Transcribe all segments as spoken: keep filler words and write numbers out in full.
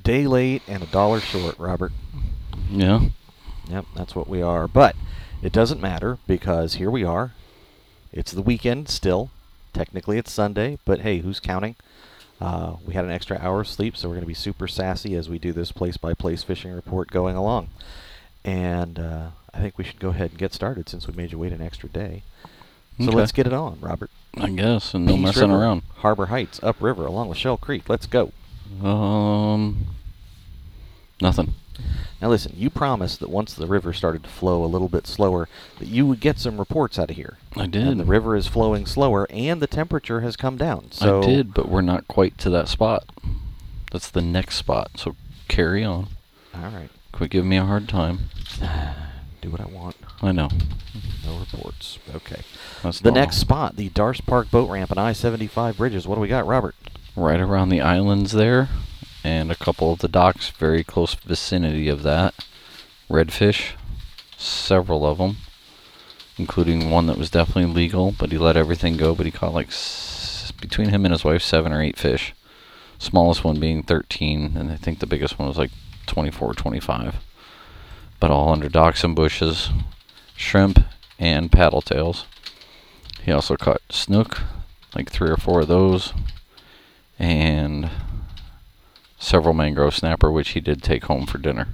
day late and a dollar short, Robert. Yeah. Yep, that's what we are. But it doesn't matter because here we are. It's the weekend still. Technically it's Sunday, but hey, who's counting? Uh, we had an extra hour of sleep, so we're going to be super sassy as we do this place-by-place fishing report going along. And uh, I think we should go ahead and get started since we made you wait an extra day. So Okay. let's get it on, Robert. I guess, and no Peace messing River, around. Harbor Heights, upriver, along with Shell Creek. Let's go. Um, nothing. Now listen, you promised that once the river started to flow a little bit slower, that you would get some reports out of here. I did. And the river is flowing slower, and the temperature has come down. So I did, but we're not quite to that spot. That's the next spot. So carry on. All right. Quit giving me a hard time. Do what I want. I know. No reports. Okay. That's The normal. next spot, the Darst Park Boat Ramp and I seventy-five bridges. What do we got, Robert? Right around the islands there, and a couple of the docks very close vicinity of that. Redfish, several of them, including one that was definitely legal, but he let everything go, but he caught like, s between him and his wife, seven or eight fish. Smallest one being thirteen, and I think the biggest one was like twenty-four, twenty-five. But all under docks and bushes, shrimp and paddle tails. He also caught snook, like three or four of those, and several mangrove snapper, which he did take home for dinner.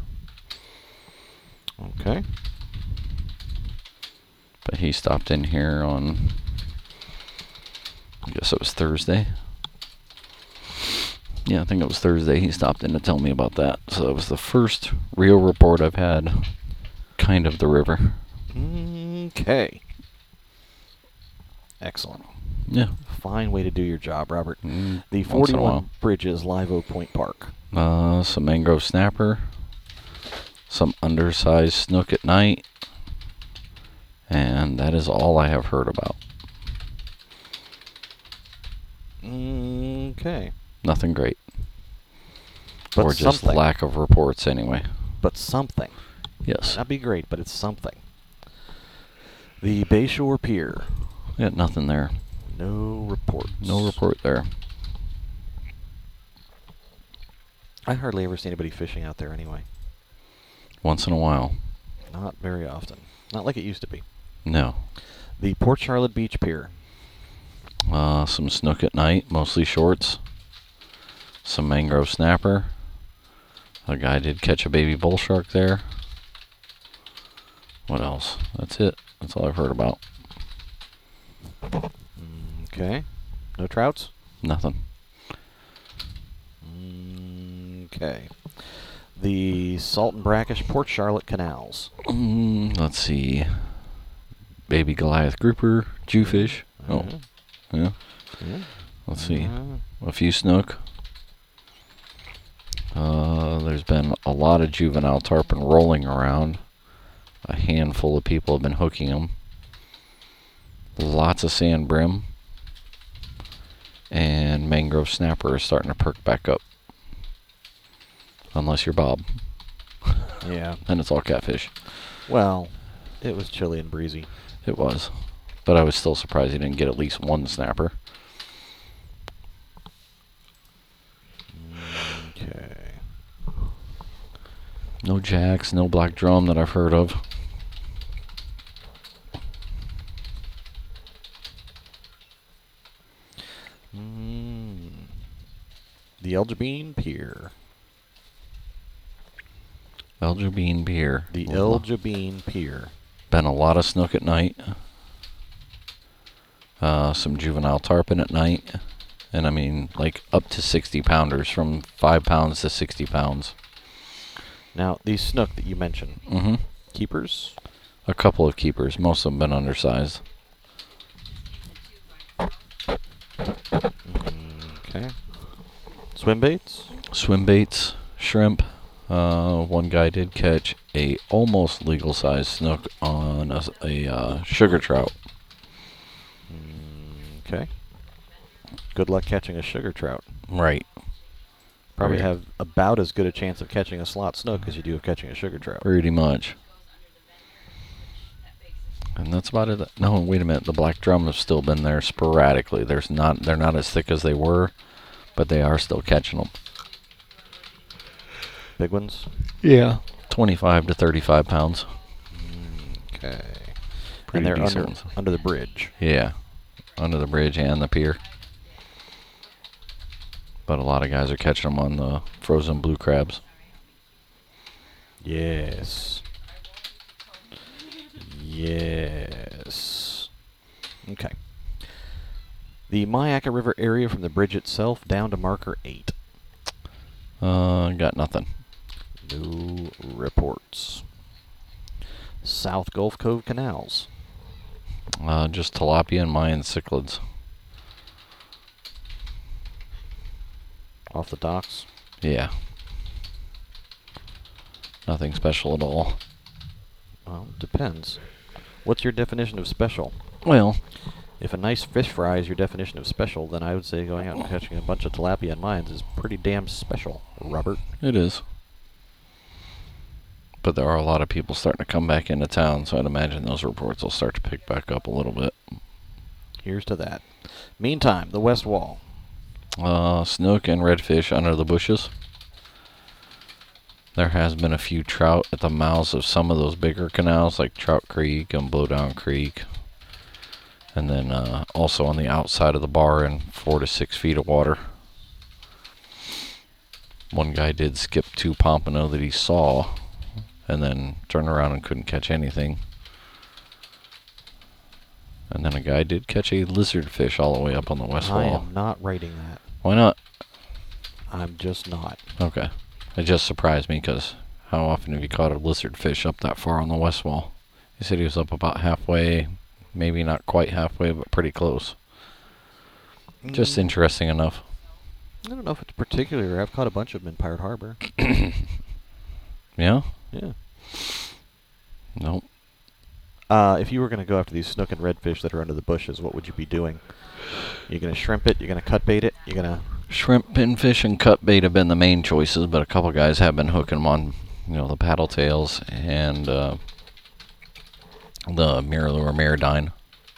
Okay. But he stopped in here on, I guess it was Thursday. Yeah, I think it was Thursday. He stopped in to tell me about that. So that was the first real report I've had, kind of the river. Okay. Excellent. Yeah. Fine way to do your job, Robert. Mm, The once in a while. forty-one Bridges Live Oak Point Park. Uh, some mangrove snapper, some undersized snook at night, and that is all I have heard about. Okay. Nothing great. But or just something. lack of reports anyway. But something. Yes. Not be great, but it's something. The Bayshore Pier. Yeah, nothing there. No reports. No report there. I hardly ever see anybody fishing out there anyway. Once in a while. Not very often. Not like it used to be. No. The Port Charlotte Beach Pier. Uh, some snook at night, mostly shorts. Some mangrove snapper. A guy did catch a baby bull shark there. What else? That's it. That's all I've heard about. Okay. No trouts? Nothing. Okay. The Salt and Brackish Port Charlotte Canals. Mm, let's see. Baby Goliath grouper, Jewfish. Oh, Mhm. yeah. Yeah. Let's see. Mhm. A few snook. Uh, there's been a lot of juvenile tarpon rolling around. A handful of people have been hooking them. Lots of sand brim. And mangrove snapper is starting to perk back up. Unless you're Bob. Yeah. Then it's all catfish. Well, it was chilly and breezy. It was. But I was still surprised he didn't get at least one snapper. Okay. No jacks, no black drum that I've heard of. Mm. The Elgibine Pier. Elgibine Pier. The Well, Elgibine Pier. been a lot of snook at night. Uh, some juvenile tarpon at night. And I mean, like up to sixty pounders, from five pounds to sixty pounds. Now, these snook that you mentioned, Mm-hmm. keepers? A couple of keepers. Most of them been undersized. Okay. Swim baits? Swim baits, shrimp. Uh, one guy did catch a almost legal sized snook on a, a uh, sugar trout. Okay. Good luck catching a sugar trout. Right. Probably Right. have about as good a chance of catching a slot snook as you do of catching a sugar trout. Pretty much. And that's about it. No, wait a minute. The black drum have still been there sporadically. There's not. They're not as thick as they were, but they are still catching them. Big ones? Yeah. twenty-five to thirty-five pounds. Okay. Pretty and they're decent under, ones. under the bridge. Yeah. Under the bridge and the pier. But a lot of guys are catching them on the frozen blue crabs. Yes. Yes. Okay. The Myakka River area from the bridge itself down to marker eight. Uh, got nothing. No reports. South Gulf Cove canals. Uh, just tilapia and Mayan cichlids. Off the docks. Yeah. Nothing special at all. Well, depends. What's your definition of special? Well, If a nice fish fry is your definition of special, then I would say going out and catching a bunch of tilapia and mines is pretty damn special, Robert. it is. But there are a lot of people starting to come back into town, so I'd imagine those reports will start to pick back up a little bit. Here's to that. Meantime, the west wall. Uh, snook and redfish under the bushes. There has been a few trout at the mouths of some of those bigger canals, like Trout Creek and Blowdown Creek. And then uh, also on the outside of the bar in four to six feet of water. One guy did skip two pompano that he saw, and then turned around and couldn't catch anything. And then a guy did catch a lizard fish all the way up on the west I wall. am not writing that. Why not? I'm just not. Okay. It just surprised me because how often have you caught a lizard fish up that far on the west wall? He said he was up about halfway, maybe not quite halfway, but pretty close. Just Mm, interesting enough. I don't know if it's particular. I've caught a bunch of them in Pirate Harbor. Yeah? Yeah. Nope. Uh, if you were going to go after these snook and redfish that are under the bushes, what would you be doing? You're going to shrimp it? You're going to cut bait it? You're going to... Shrimp, pinfish, and cut bait have been the main choices, but a couple guys have been hooking them on, you know, the paddle tails and uh, the Mirror Maridine.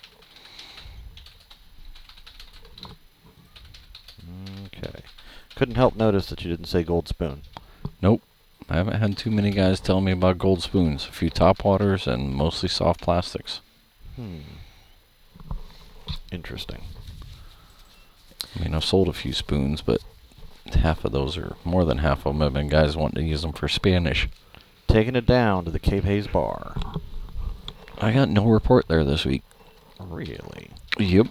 Okay. Couldn't help notice that you didn't say gold spoon. Nope. I haven't had too many guys tell me about gold spoons. A few topwaters and mostly soft plastics. Hmm. Interesting. I mean, I've sold a few spoons, but half of those, or more than half of them, have been guys wanting to use them for Spanish. Taking it down to the Cape Hayes bar. I got no report there this week. Really? Yep.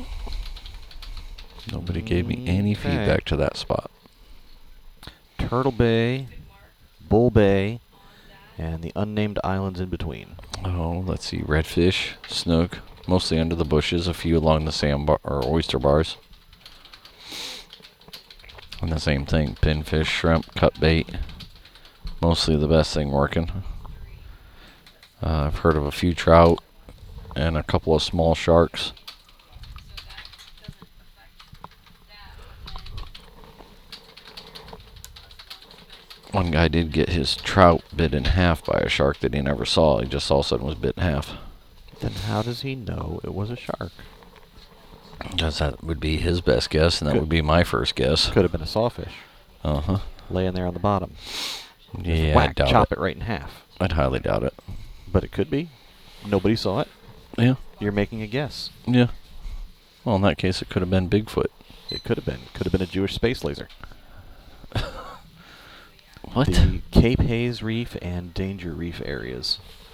Nobody gave me any Okay. feedback to that spot. Turtle Bay, Bull Bay, and the unnamed islands in between. Oh, let's see. Redfish, snook, mostly under the bushes, a few along the sandbar or oyster bars. And the same thing, pinfish, shrimp, cut bait. Mostly the best thing working. Uh, I've heard of a few trout and a couple of small sharks. One guy did get his trout bit in half by a shark that he never saw. He just all of a sudden was bit in half. Then how does he know it was a shark? Because that would be his best guess, and that Good. would be my first guess. Could have been a sawfish Uh-huh. laying there on the bottom. Yeah, I Whack, doubt chop it. it right in half. I'd highly doubt it. But it could be. Nobody saw it. Yeah. You're making a guess. Yeah. Well, in that case, it could have been Bigfoot. It could have been. Could have been a Jewish space laser. What? The Cape Hayes Reef and Danger Reef areas.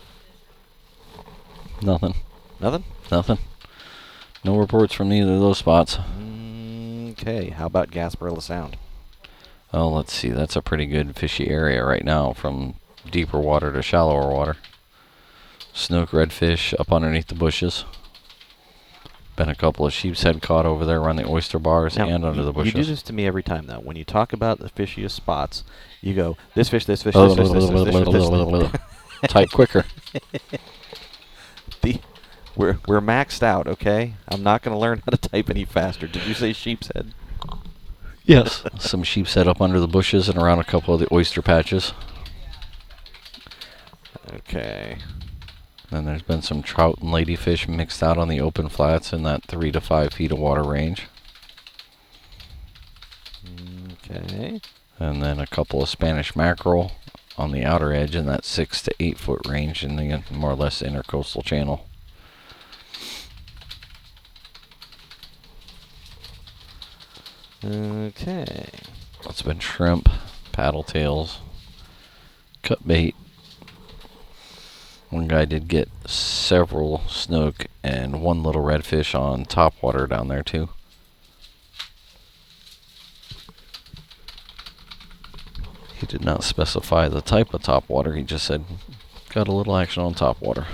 Nothing. Nothing? Nothing. No reports from either of those spots. Okay. How about Gasparilla Sound? Oh, let's see. That's a pretty good fishy area right now, from deeper water to shallower water. Snook, redfish up underneath the bushes. Been a couple of sheep's head caught over there around the oyster bars Now, and under you, the bushes. You do this to me every time, though. When you talk about the fishiest spots, you go, this fish, this fish, this fish, this fish, this fish, this fish. Type quicker. The, we're, we're maxed out, okay? I'm not going to learn how to type any faster. Did you say sheep's head? Yes. Some sheep set up under the bushes and around a couple of the oyster patches. Okay. Then there's been some trout and ladyfish mixed out on the open flats in that three to five feet of water range. Okay. And then a couple of Spanish mackerel on the outer edge in that six to eight foot range in the more or less intercoastal channel. Okay. That's been shrimp, paddle tails, cut bait. One guy did get several snook and one little redfish on topwater down there too. He did not specify the type of topwater. He just said, got a little action on topwater.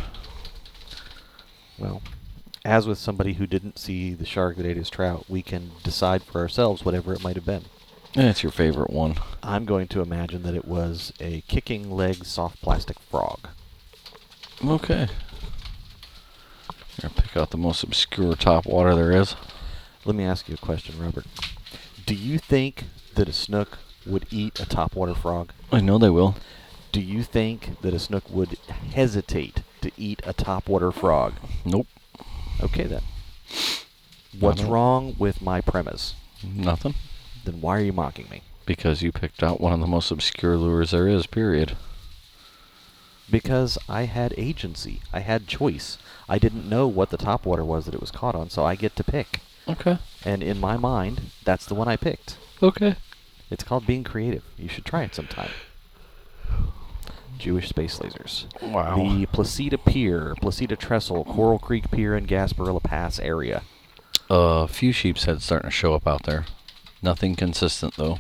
Well, as with somebody who didn't see the shark that ate his trout, we can decide for ourselves whatever it might have been. Yeah, it's your favorite one. I'm going to imagine that it was a kicking leg soft plastic frog. Okay. Here, pick out the most obscure topwater there is. Let me ask you a question, Robert. Do you think that a snook would eat a topwater frog? I know they will. Do you think that a snook would hesitate to eat a topwater frog? Nope. Okay, then. What's don't- wrong with my premise? Nothing. Then why are you mocking me? Because you picked out one of the most obscure lures there is, period. Because I had agency. I had choice. I didn't know what the topwater was that it was caught on, so I get to pick. Okay. And in my mind, that's the one I picked. Okay. It's called being creative. You should try it sometime. Jewish space lasers. Wow. The Placida Pier, Placida Trestle, Coral Creek Pier, and Gasparilla Pass area. A uh, few sheep's heads starting to show up out there. Nothing consistent though.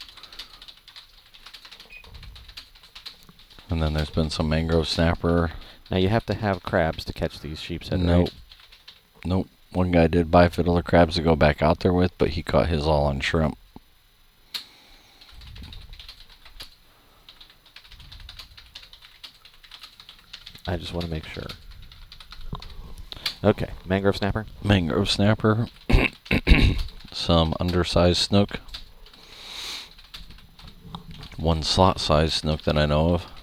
And then there's been some mangrove snapper. Now you have to have crabs to catch these sheep's head, Nope. right? Nope. One guy did buy fiddler crabs to go back out there with, but he caught his all on shrimp. I just want to make sure. Okay, mangrove snapper. Mangrove snapper. Some undersized snook. One slot sized snook that I know of.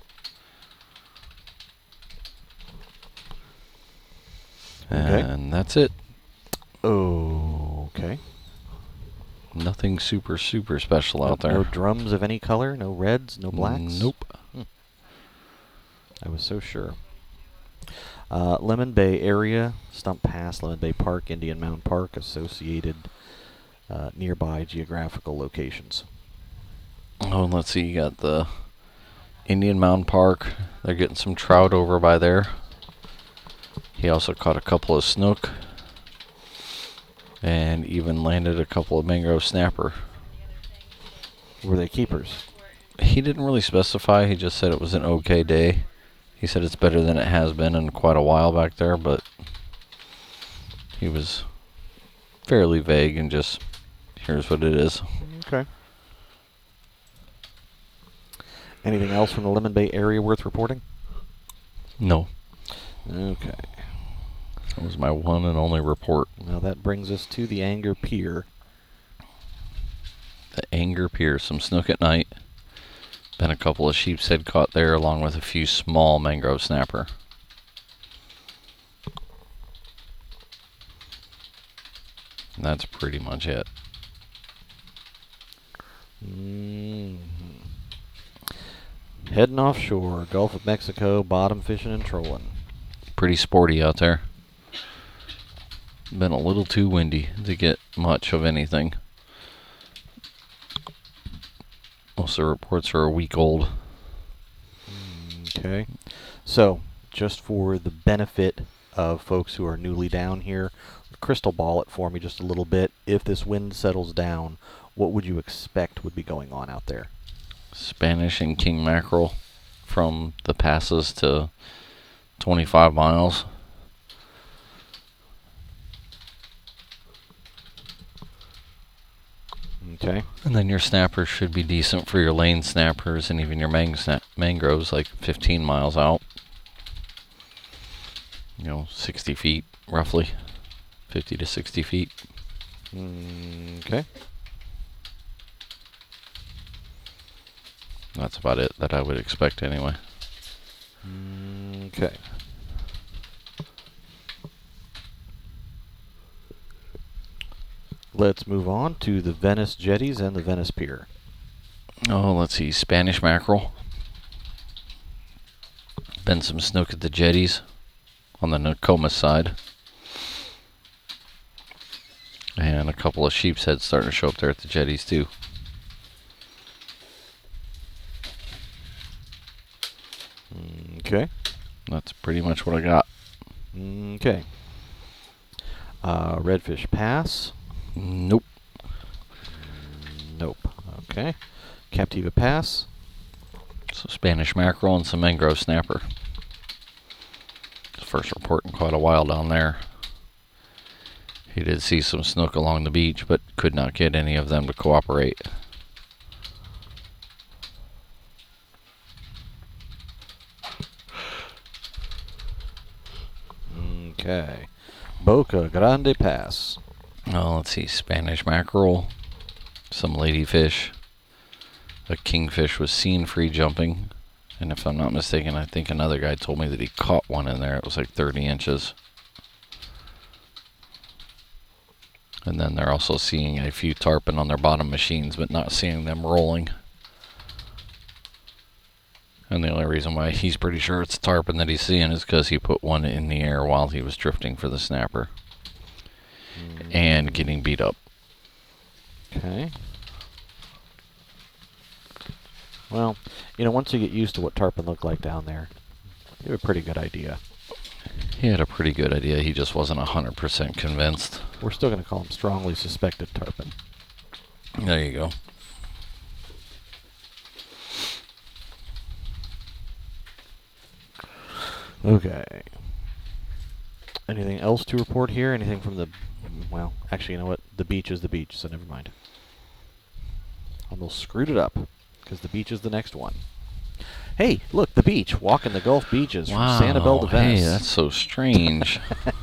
Okay. And that's it. Oh, okay. Nothing super, super special out there. No drums of any color? No reds? No blacks? Nope. I was so sure. Uh, Lemon Bay area, Stump Pass, Lemon Bay Park, Indian Mound Park, associated uh, nearby geographical locations. Oh, and let's see. You got the Indian Mound Park. They're getting some trout over by there. He also caught a couple of snook. And even landed a couple of mangrove snapper. Were they keepers? He didn't really specify. He just said it was an okay day. He said it's better than it has been in quite a while back there, but he was fairly vague and just, here's what it is. Okay. Anything else from the Lemon Bay area worth reporting? No. Okay. That was my one and only report. Now that brings us to the Anger Pier. The Anger Pier. Some snook at night. Been a couple of sheep's head caught there along with a few small mangrove snapper. And that's pretty much it. Mm-hmm. Heading offshore, Gulf of Mexico, bottom fishing and trolling. Pretty sporty out there. Been a little too windy to get much of anything. Most of the reports are a week old. Okay. So, just for the benefit of folks who are newly down here, crystal ball it for me just a little bit. If this wind settles down, what would you expect would be going on out there? Spanish and king mackerel from the passes to twenty-five miles. Okay. And then your snappers should be decent for your lane snappers and even your mang sna- mangroves, like fifteen miles out. You know, sixty feet roughly. fifty to sixty feet. Mm, okay. That's about it that I would expect anyway. Mm, okay. Let's move on to the Venice jetties and the Venice Pier. Oh, let's see. Spanish mackerel. Been some snook at the jetties on the Nokomis side. And a couple of sheep's heads starting to show up there at the jetties too. Okay. That's pretty much what I got. Okay. Uh, redfish pass. Nope. Nope. Okay. Captiva pass. So Spanish mackerel and some mangrove snapper. First report in quite a while down there. He did see some snook along the beach, but could not get any of them to cooperate. Okay. Boca Grande pass. Oh, let's see. Spanish mackerel, some ladyfish. A kingfish was seen free jumping. And if I'm not mistaken, I think another guy told me that he caught one in there. It was like thirty inches. And then they're also seeing a few tarpon on their bottom machines, but not seeing them rolling. And the only reason why he's pretty sure it's a tarpon that he's seeing is because he put one in the air while he was drifting for the snapper. Mm. And getting beat up. Okay. Well, you know, once you get used to what tarpon look like down there, you have a pretty good idea. He had a pretty good idea. He just wasn't one hundred percent convinced. We're still going to call him strongly suspected tarpon. There you go. Okay. Anything else to report here? Anything from the... Well, actually, you know what? The beach is the beach, so never mind. Almost screwed it up, because the beach is the next one. Hey, look, the beach. Walking the Gulf beaches wow, from Sanibel to Venice. Hey, that's so strange.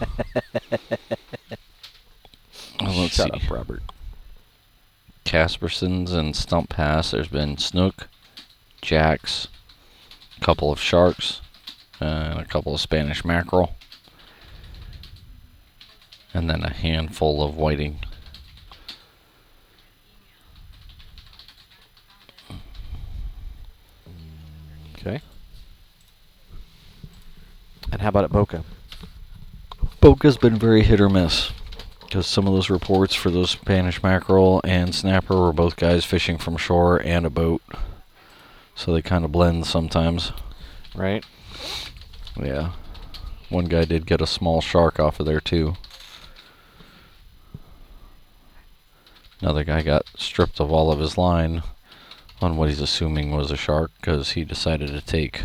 Well, let's Shut see. up, Robert. Caspersons and Stump Pass. There's been snook, jacks, a couple of sharks, and a couple of Spanish mackerel, and then a handful of whiting. Okay. And how about at Boca? Boca's been very hit or miss. Because some of those reports for those Spanish mackerel and snapper were both guys fishing from shore and a boat. So they kind of blend sometimes. Right. Yeah. One guy did get a small shark off of there too. Another guy got stripped of all of his line on what he's assuming was a shark because he decided to take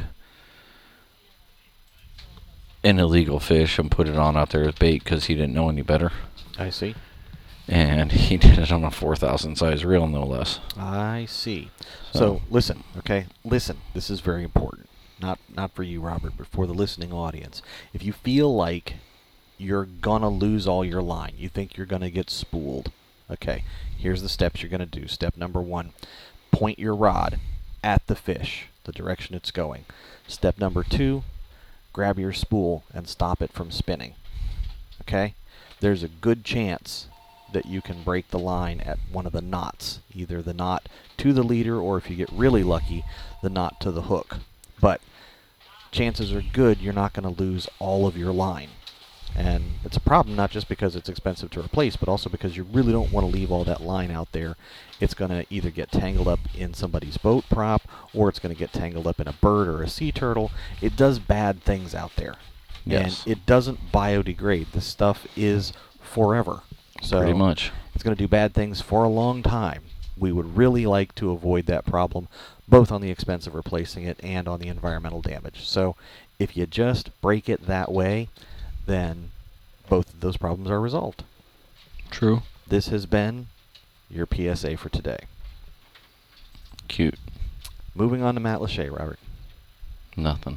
an illegal fish and put it on out there as bait because he didn't know any better. I see. And he did it on a four thousand size reel, no less. I see. So, So listen, okay? Listen. This is very important. Not not for you, Robert, but for the listening audience. If you feel like you're going to lose all your line, you think you're going to get spooled, okay, here's the steps you're going to do. Step number one, point your rod at the fish, the direction it's going. Step number two, grab your spool and stop it from spinning, okay? There's a good chance that you can break the line at one of the knots, either the knot to the leader or, if you get really lucky, the knot to the hook. But chances are good you're not going to lose all of your line. And it's a problem not just because it's expensive to replace, but also because you really don't want to leave all that line out there. It's going to either get tangled up in somebody's boat prop, or it's going to get tangled up in a bird or a sea turtle. It does bad things out there. Yes. And it doesn't biodegrade. This stuff is forever. So pretty much. It's going to do bad things for a long time. We would really like to avoid that problem, both on the expense of replacing it and on the environmental damage. So if you just break it that way, then both of those problems are resolved. True. This has been your P S A for today. Cute. Moving on to Matt Lachey, Robert. Nothing.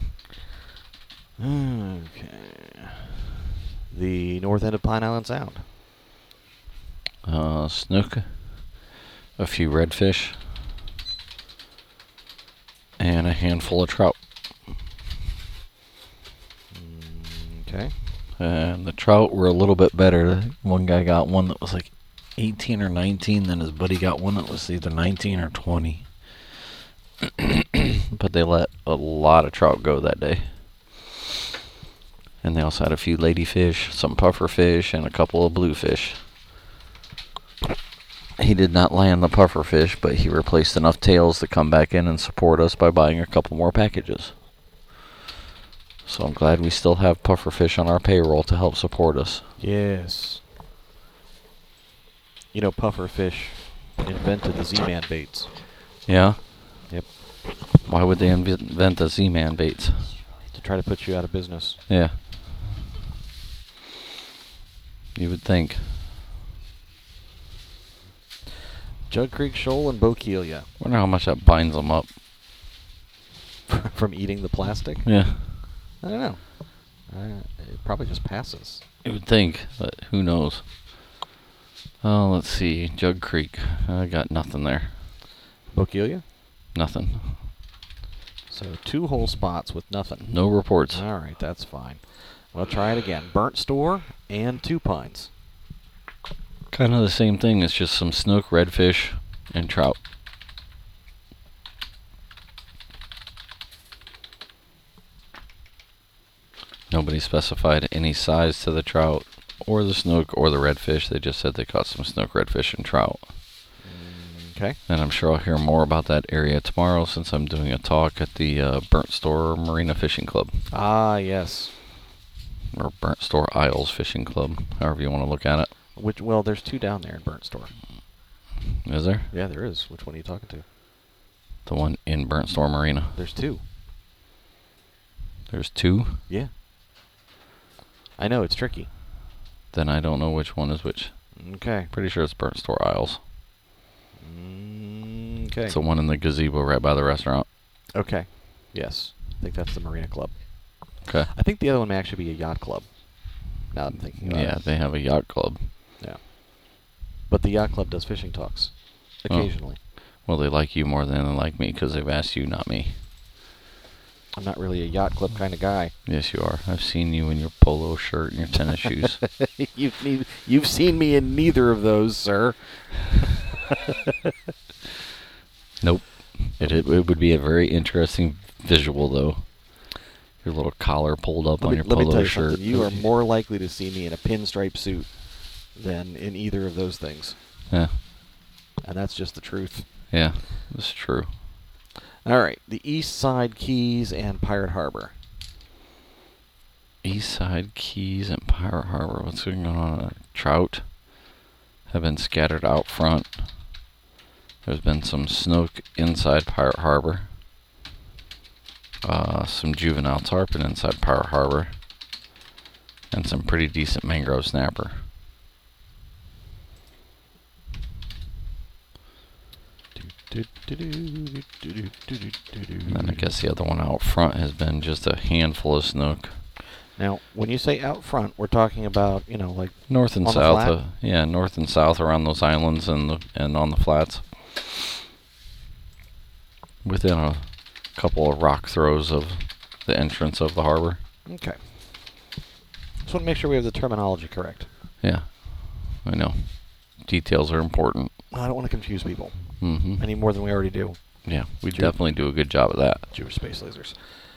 Okay. The north end of Pine Island Sound. Uh, snook. A few redfish. And a handful of trout. Okay. And the trout were a little bit better. One guy got one that was like eighteen or nineteen, then his buddy got one that was either nineteen or twenty. but they let a lot of trout go that day. And they also had a few ladyfish, some puffer fish, and a couple of bluefish. He did not land the puffer fish, but he replaced enough tails to come back in and support us by buying a couple more packages. So I'm glad we still have puffer fish on our payroll to help support us. Yes. You know, puffer fish invented the Z-Man baits. Yeah? Yep. Why would they inv- invent the Z-Man baits? To try to put you out of business. Yeah. You would think. Jug Creek Shoal and Bokeelia. Wonder how much that binds them up. From eating the plastic? Yeah. I don't know. Uh, it probably just passes. You would think, but who knows? Oh, let's see. Jug Creek. I got nothing there. Bokeelia? Nothing. So two whole spots with nothing. No reports. All right, that's fine. We'll try it again. Burnt Store and Two Pines. Kind of the same thing. It's just some snook, redfish, and trout. Nobody specified any size to the trout or the snook or the redfish. They just said they caught some snook, redfish, and trout. Okay. And I'm sure I'll hear more about that area tomorrow since I'm doing a talk at the uh, Burnt Store Marina Fishing Club. Ah, yes. Or Burnt Store Isles Fishing Club, however you want to look at it. Which, well, there's two down there in Burnt Store. Is there? Yeah, there is. Which one are you talking to? The one in Burnt Store Marina. There's two. There's two? Yeah. I know, it's tricky. Then I don't know which one is which. Okay. Pretty sure it's Burnt Store Isles. Mm, okay. It's the one in the gazebo right by the restaurant. Okay. Yes. I think that's the Marina Club. Okay. I think the other one may actually be a yacht club. Now that I'm thinking about Yeah, it. they have a yacht club. Yeah. But the yacht club does fishing talks. Occasionally. Oh. Well, they like you more than they like me because they've asked you, not me. I'm not really a yacht club kind of guy. Yes, you are. I've seen you in your polo shirt and your tennis shoes. you've, ne- you've seen me in neither of those, sir. Nope. It, it it would be a very interesting visual, though. Your little collar pulled up Let on me, your let me tell polo you shirt. something. You are more likely to see me in a pinstripe suit than in either of those things. Yeah. And that's just the truth. Yeah, that's true. All right. The East Side Keys and Pirate Harbor. East Side Keys and Pirate Harbor. What's going on? Trout have been scattered out front. There's been some snook inside Pirate Harbor. Uh, some juvenile tarpon inside Pirate Harbor. And some pretty decent mangrove snapper. And then I guess the other one out front has been just a handful of snook. Now, when you say out front, we're talking about, you know, like North and on the south. flat? Uh, yeah, north and south around those islands and the, and on the flats. Within a couple of rock throws of the entrance of the harbor. Okay. Just want to make sure we have the terminology correct. Yeah, I know. Details are important. I don't want to confuse people Mm-hmm. any more than we already do. Yeah, we Jew- definitely do a good job of that. Jewish space lasers.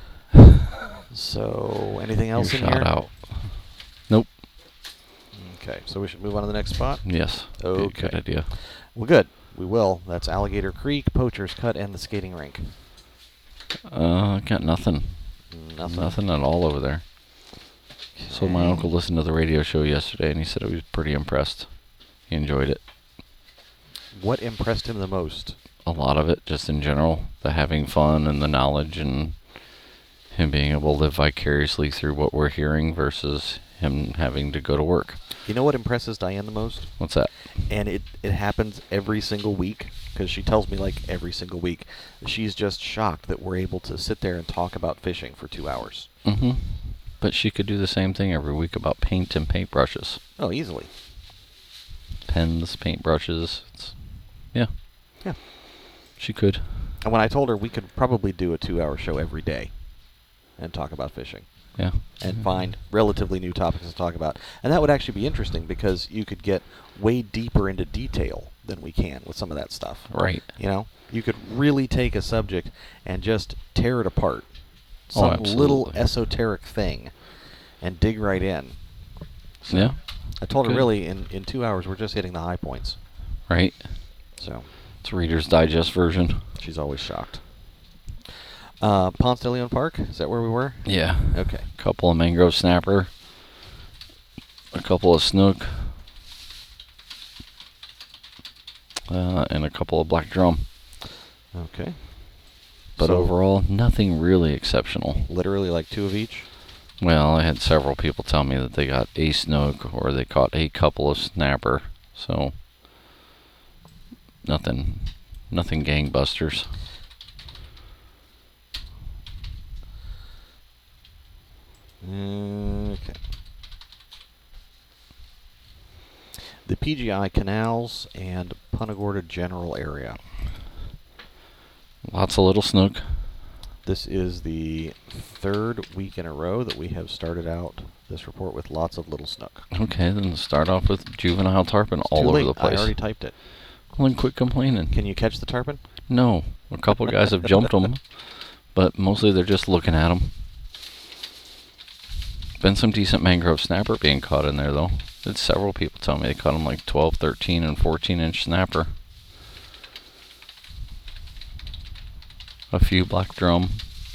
So, anything else Your in shout here? out. Nope. Okay, so we should move on to the next spot. Yes. Be a Okay. Good idea. Well, good. We will. That's Alligator Creek, Poacher's Cut, and the skating rink. Uh, got nothing. Nothing. Nothing at all over there. So my Okay. uncle listened to the radio show yesterday, and he said he was pretty impressed. He enjoyed it. What impressed him the most? A lot of it, just in general, the having fun and the knowledge and him being able to live vicariously through what we're hearing versus him having to go to work. You know what impresses Diane the most? What's that? And it, it happens every single week, because she tells me, like, every single week. She's just shocked that we're able to sit there and talk about fishing for two hours. Mm-hmm. But she could do the same thing every week about paint and paintbrushes. Oh, easily. Pens, paintbrushes. It's, yeah. Yeah. She could. And when I told her we could probably do a two-hour show every day and talk about fishing Yeah. and find relatively new topics to talk about. And that would actually be interesting because you could get way deeper into detail than we can with some of that stuff. Right. You know, you could really take a subject and just tear it apart, Oh, some little absolutely. esoteric thing, and dig right in. So Yeah. I told her Good. really in in two hours we're just hitting the high points. Right. So It's Reader's Digest version. she's always shocked. Uh, Ponce de Leon Park, is that where we were? Yeah. Okay. A couple of mangrove snapper. A couple of snook. Uh, and a couple of black drum. Okay. But So, overall, nothing really exceptional. literally like two of each. Well, I had several people tell me that they got a snook or they caught a couple of snapper. So, nothing, nothing gangbusters. Okay. The P G I Canals and Punta Gorda general area. Lots of little snook. This is the third week in a row that we have started out this report with lots of little snook. Okay, then start off with juvenile tarpon all Too over late. the place. I already typed it. Well, then quit complaining. Can you catch the tarpon? No, a couple guys have jumped them, but mostly they're just looking at them. Been some decent mangrove snapper being caught in there, though. Had several people tell me they caught them like twelve, thirteen, and fourteen inch snapper. A few black drum.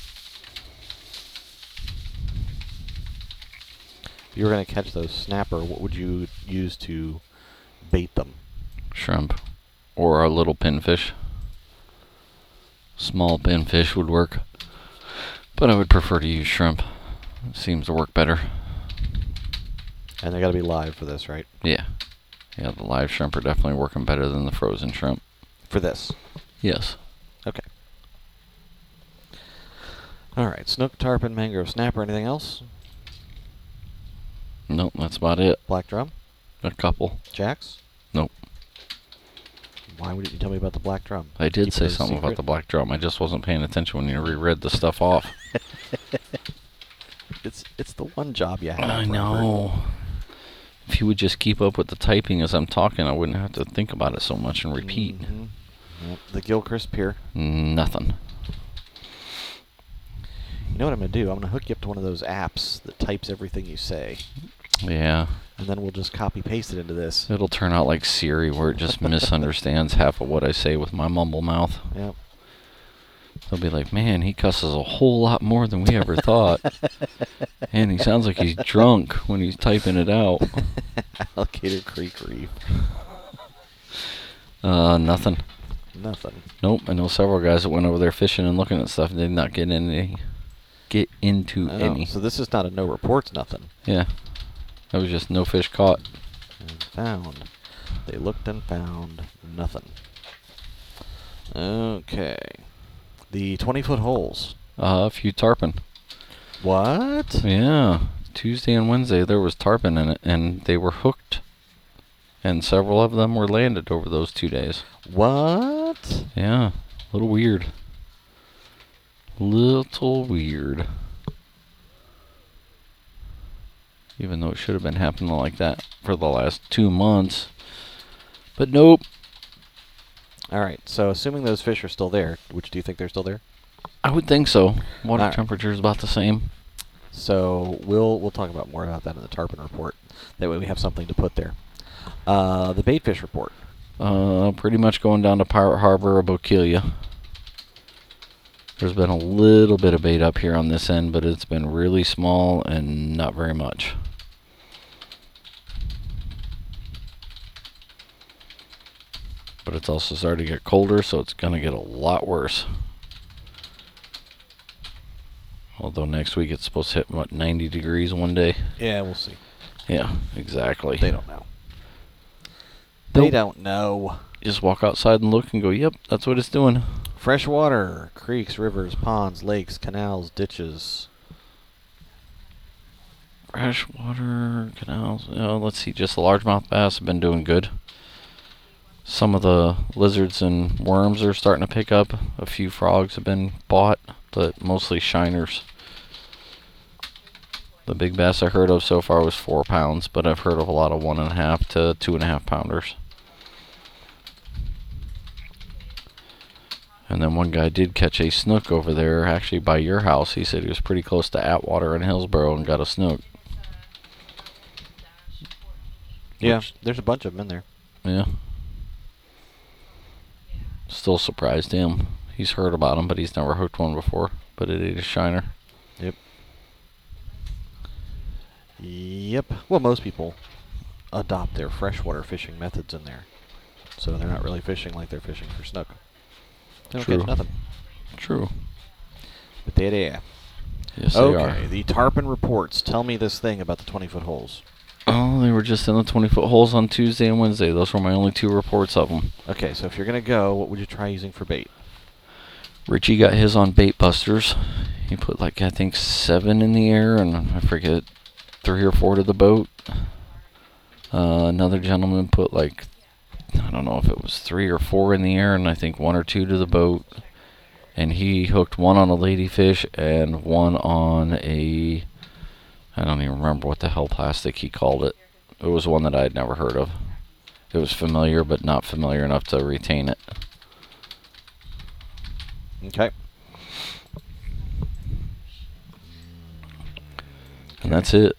If you were going to catch those snapper, what would you use to bait them? Shrimp. Or a little pinfish. Small pinfish would work. But I would prefer to use shrimp. It seems to work better. And they got to be live for this, right? Yeah. Yeah, the live shrimp are definitely working better than the frozen shrimp. For this. Yes. Okay. All right. Snook, tarpon, mangrove, snapper. Anything else? Nope, that's about it. Black drum? A couple. Jacks? Nope. Why wouldn't you tell me about the black drum? I did Keep say it a something about secret? the black drum. I just wasn't paying attention when you reread the stuff off. It's it's the one job you have. I Robert. know. If you would just keep up with the typing as I'm talking, I wouldn't have to think about it so much and repeat. Mhm. Yep. The Gilchrist Pier. Nothing. You know what I'm going to do? I'm going to hook you up to one of those apps that types everything you say. Yeah. And then we'll just copy paste it into this. It'll turn out like Siri where it just misunderstands half of what I say with my mumble mouth. Yep. They'll be like, man, he cusses a whole lot more than we ever thought. And he sounds like he's drunk when he's typing it out. Alligator Creek Reef. Uh, nothing. Nothing. Nope. I know several guys that went over there fishing and looking at stuff and did not get any, get into Oh, any. so this is not a no reports nothing. Yeah. That was just no fish caught. And found. They looked and found nothing. Okay. The twenty foot holes. Uh, a few tarpon. What? Yeah. Tuesday and Wednesday there was tarpon in it and they were hooked. And several of them were landed over those two days. What? Yeah. A little weird. Little weird. Even though it should have been happening like that for the last two months. But nope. All right. So assuming those fish are still there, which do you think they're still there? I would think so. Water Alright. temperature is about the same. So we'll we'll talk about more about that in the tarpon report. That way we have something to put there. Uh, the baitfish report. Uh, pretty much going down to Pirate Harbor or Bokeelia. There's been a little bit of bait up here on this end, but it's been really small and not very much. But it's also starting to get colder, so it's going to get a lot worse. Although next week it's supposed to hit, what, ninety degrees one day? Yeah, we'll see. Yeah, exactly. They don't know. Nope. They don't know. Just walk outside and look and go, yep, that's what it's doing. Fresh water, creeks, rivers, ponds, lakes, canals, ditches. Freshwater canals. Uh, let's see, just the largemouth bass have been doing good. Some of the lizards and worms are starting to pick up. A few frogs have been bought, but mostly shiners. The big bass I heard of so far was four pounds, but I've heard of a lot of one and a half to two and a half pounders. And then one guy did catch a snook over there, actually by your house. He said he was pretty close to Atwater in Hillsboro and got a snook. Yeah, Which- there's a bunch of them in there. Yeah. Still surprised him. He's heard about them, but he's never hooked one before. But it ate a shiner. Yep. Yep. Well, most people adopt their freshwater fishing methods in there. So they're not really fishing like they're fishing for snook. They don't True. catch nothing. True. But they're there. Yes, they Okay, are. the tarpon reports. Tell me this thing about the twenty-foot holes. Oh, they were just in the twenty-foot holes on Tuesday and Wednesday. Those were my only two reports of them. Okay, so if you're going to go, what would you try using for bait? Richie got his on Bait Busters. He put like, I think, seven in the air, and I forget, three or four to the boat. Uh, another gentleman put like, I don't know if it was three or four in the air, and I think one or two to the boat. And he hooked one on a ladyfish and one on a, I don't even remember what the hell plastic he called it. It was one that I had never heard of. It was familiar, but not familiar enough to retain it. Okay. And that's it.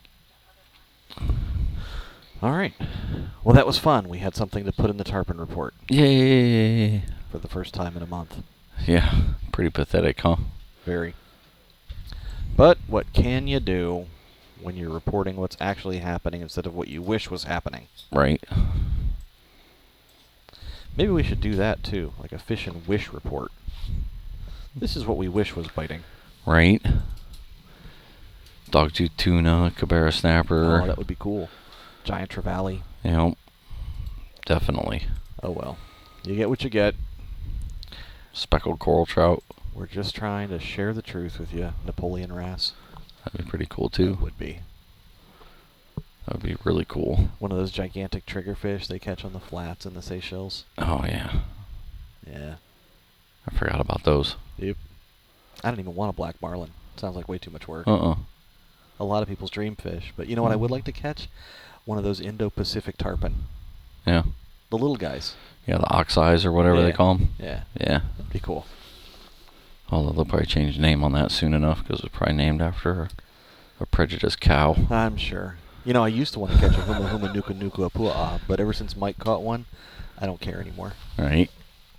All right. Well, that was fun. We had something to put in the tarpon report Yay! for the first time in a month. Yeah, pretty pathetic, huh? Very. But what can you do when you're reporting what's actually happening instead of what you wish was happening? Right. Maybe we should do that too, like a fish and wish report. This is what we wish was biting. Right. Dogtooth tuna, Cabera snapper. Oh, that would be cool. Giant trevally. You know, definitely. Oh well. You get what you get. Speckled coral trout. We're just trying to share the truth with you, Napoleon Wrasse. That'd be pretty cool too. It would be. That'd be really cool. One of those gigantic triggerfish they catch on the flats in the Seychelles. Oh yeah. Yeah. I forgot about those. Yep. I don't even want a black marlin. Sounds like way too much work. Uh-uh. A lot of people's dream fish. But you know what I would like to catch? One of those Indo-Pacific tarpon. Yeah. The little guys. Yeah, the ox eyes or whatever they Yeah. call them. Yeah. Yeah. That'd be cool. Although they'll probably change the name on that soon enough because it's probably named after a, a prejudiced cow. I'm sure. You know, I used to want to catch a huma huma nuka nuku apua, but ever since Mike caught one, I don't care anymore. Right.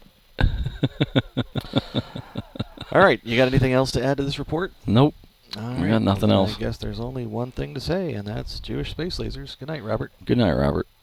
All right. You got anything else to add to this report? Nope. All We right, got nothing well, else. I guess there's only one thing to say, and that's Jewish space lasers. Good night, Robert. Good night, Robert.